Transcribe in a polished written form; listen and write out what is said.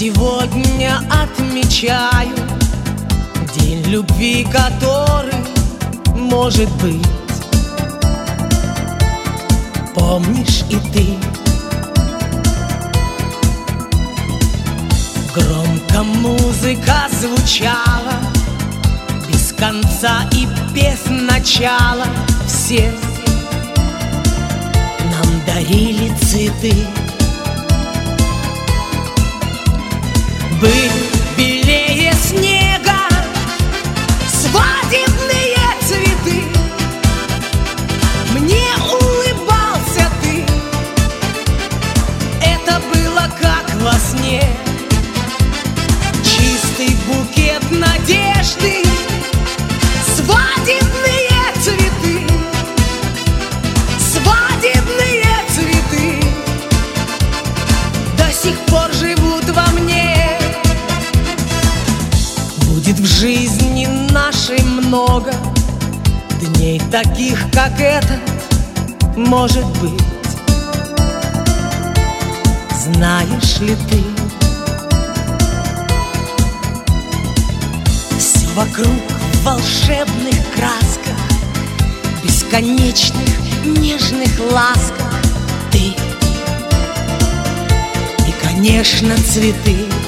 Сегодня отмечаю день любви, который может быть. Помнишь и ты? Громко музыка звучала, без конца и без начала. Все нам дарили цветы. Были белее снега свадебные цветы. Мне улыбался ты, это было как во сне. Чистый букет надежды, свадебные цветы, свадебные цветы до сих пор живут во мне. Будет в жизни нашей много дней таких, как этот, может быть. Знаешь ли ты, все вокруг в волшебных красках, бесконечных нежных ласках. Ты и, конечно, цветы.